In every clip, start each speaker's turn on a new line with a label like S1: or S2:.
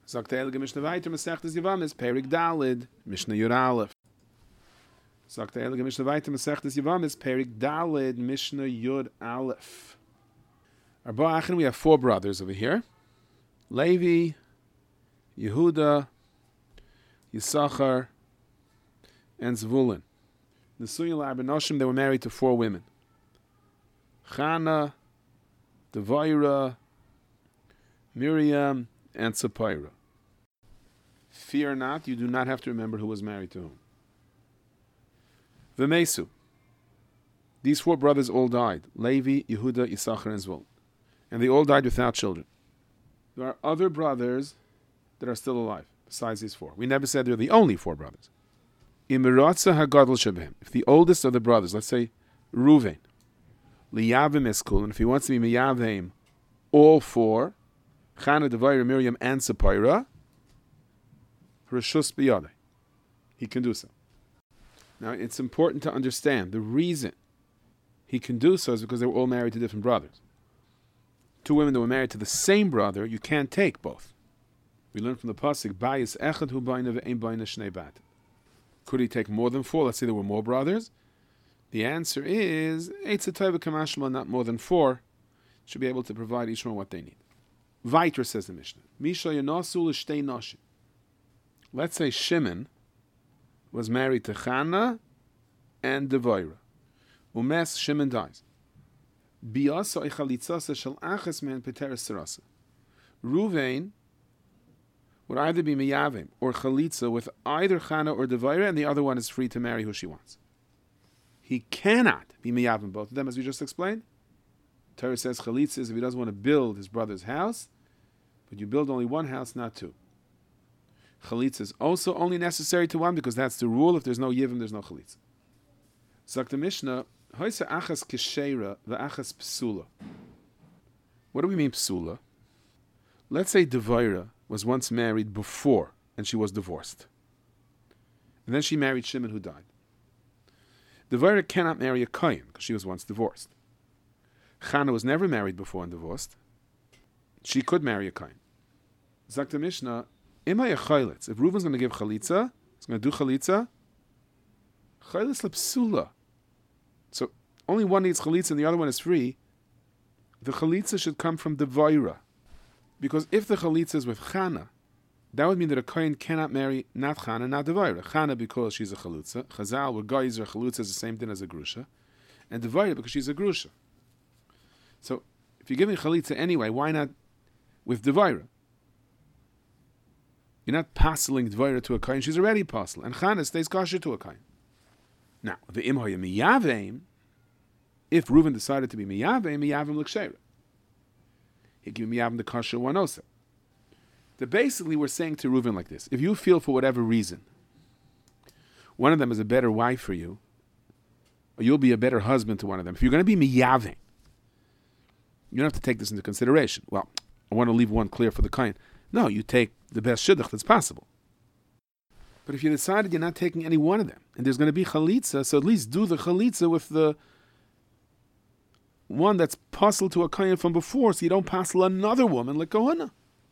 S1: Sagt der Heilige Mishnah weiter, Masechtes Yevamos, Perik Dalid, Mishnah Yud Aleph. Sagt der Heilige Mishnah weiter, Masechtes Yevamos, Perik Dalid, Mishnah Yud Aleph. Arba Achin, we have 4 brothers over here. Levi, Yehuda, Yisachar, and Zvulun. The Suyal Arbanoshim, they were married to 4 women. Chana, Devaira, Miriam, and Tzipora. Fear not, you do not have to remember who was married to whom. V'mesu. These 4 brothers all died. Levi, Yehuda, Yisachar, and Zvulun. And they all died without children. There are other brothers that are still alive, besides these 4. We never said they're the only 4 brothers. Imiratza hagadol shebehem. If the oldest of the brothers, let's say Reuven, liyavim eskul, and if he wants to be miyavim, all 4, Chana, Devaira, Miriam, and Tzipora, Rishus biyadai, he can do so. Now, it's important to understand the reason he can do so is because they were all married to different brothers. 2 women that were married to the same brother, you can't take both. We learn from the pasuk, Bayis echad hu bayna ve'ein bayna shnei bat. Could he take more than 4? Let's say there were more brothers. The answer is, Eitz Tova Kamashma, not more than 4, should be able to provide each one what they need. Weiter says the Mishnah. Misha Yanasu l'shtei nashim. Let's say Shimon was married to Chana and Devaira. Umes, Shimon dies. Biasa ichalitzasa shel achas men peteres sarasa. Reuven would either be miyavim or chalitza with either Chana or Devaira, and the other one is free to marry who she wants. He cannot be miyavim both of them, as we just explained. Torah says chalitza is if he doesn't want to build his brother's house, but you build only one house, not 2. Chalitza is also only necessary to one because that's the rule. If there's no yivim, there's no chalitza. Zok the Mishnah, hoisa achas kishera v'achas psula. What do we mean psula? Let's say Devaira was once married before and she was divorced. And then she married Shimon who died. Devaira cannot marry a Kohen because she was once divorced. Chana was never married before and divorced. She could marry a Kohen. Zok the Mishnah, Imay a chalitz. If Reuven's going to give chalitza, he's going to do chalitza. Chalitz lepsula. So only one needs chalitza and the other one is free. The chalitza should come from Devaira. Because if the chalitza is with Chana, that would mean that a Kohen cannot marry not Chana, not Devaira. Chana because she's a chalutza. Chazal, where geyser, chalutza is the same thing as a grusha. And Devaira because she's a grusha. So if you're giving chalitza anyway, why not with Devaira? You're not parceling Devaira to a Kohen. She's already parcel. And Chana stays kosher to a Kohen. Now, the imhoya miyavim, if Reuven decided to be miyavim l'ksheira. He'd give miyavim the kosher one also. So basically, we're saying to Reuven like this. If you feel for whatever reason, one of them is a better wife for you, or you'll be a better husband to one of them, if you're going to be miyavim, you don't have to take this into consideration. Well, I want to leave one clear for the Kohen. No, you take the best shidduch that's possible. But if you decided you're not taking any one of them, and there's going to be chalitza, so at least do the chalitza with the one that's puzzled to a kohen from before, so you don't puzzle another woman like Kohana.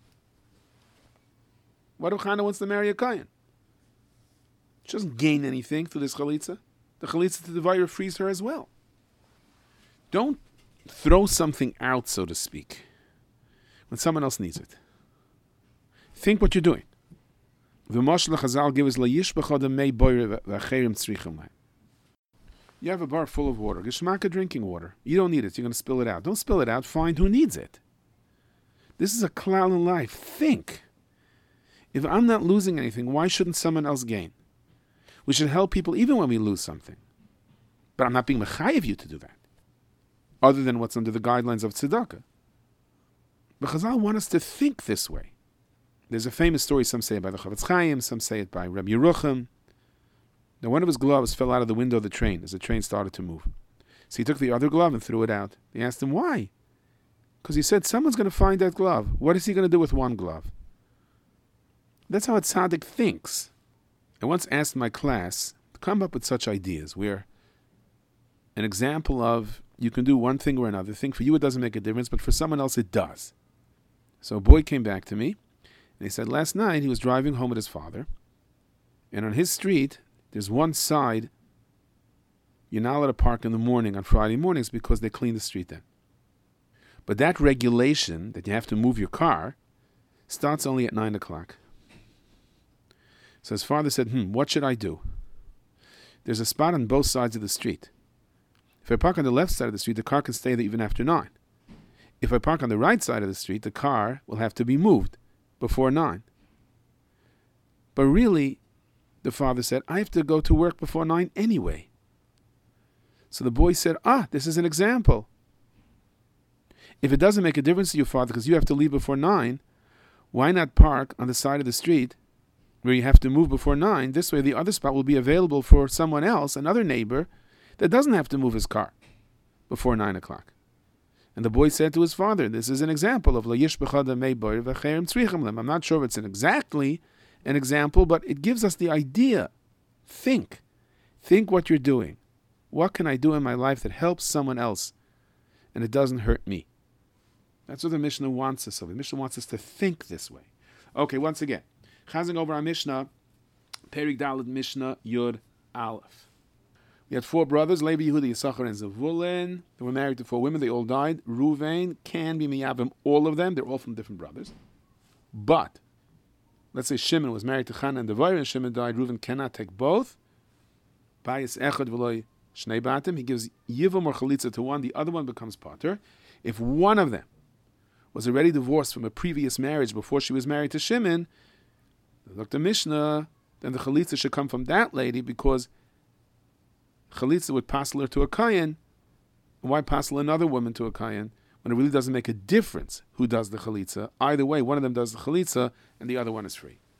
S1: What if Chana wants to marry a kohen? She doesn't gain anything through this chalitza. The chalitza to the Devaira frees her as well. Don't throw something out, so to speak, when someone else needs it. Think what you're doing. The Mashal Chazal gives layish b'chadam mei boire v'acherim tzrichim la'im. You have a bar full of water, geshmaka drinking water. You don't need it. You're going to spill it out. Don't spill it out. Find who needs it. This is a cloud in life. Think. If I'm not losing anything, why shouldn't someone else gain? We should help people even when we lose something. But I'm not being mechayev you to do that, other than what's under the guidelines of tzedakah. But Chazal want us to think this way. There's a famous story, some say it by the Chavetz Chaim, some say it by Rabbi Yerucham. Now one of his gloves fell out of the window of the train as the train started to move. So he took the other glove and threw it out. They asked him why. Because he said, someone's going to find that glove. What is he going to do with one glove? That's how a tzaddik thinks. I once asked my class to come up with such ideas where an example of you can do one thing or another thing. For you it doesn't make a difference, but for someone else it does. So a boy came back to me And he said last night he was driving home with his father, and on his street, there's one side you're not allowed to park in the morning on Friday mornings because they clean the street then. But that regulation that you have to move your car starts only at 9 o'clock. So his father said, what should I do? There's a spot on both sides of the street. If I park on the left side of the street, the car can stay there even after 9. If I park on the right side of the street, the car will have to be moved before 9. But really, the father said, I have to go to work before 9 anyway. So the boy said, this is an example. If it doesn't make a difference to you, father, because you have to leave before 9, why not park on the side of the street where you have to move before 9? This way the other spot will be available for someone else, another neighbor, that doesn't have to move his car before 9 o'clock. And the boy said to his father, this is an example of I'm not sure if it's exactly an example, but it gives us the idea. Think what you're doing. What can I do in my life that helps someone else and it doesn't hurt me? That's what the Mishnah wants us to. The Mishnah wants us to think this way. Okay, once again, chazing over our Mishnah, Perik Daled Mishnah Yud Aleph. We had 4 brothers, Levi, Yehuda, Yisachar, and Zevulun. They were married to 4 women. They all died. Ruvain can be miyavim, all of them. They're all from different brothers. But let's say Shimon was married to Chana and Devarim, and Shimon died. Reuven cannot take both. Bayis echad v'loy shnei batim. He gives yivam or chalitza to one. The other one becomes pater. If one of them was already divorced from a previous marriage before she was married to Shimon, look the Mishnah, then the chalitza should come from that lady because chalitza would passel her to a kayan. Why passel another woman to a kayan when it really doesn't make a difference who does the chalitza? Either way, one of them does the chalitza and the other one is free.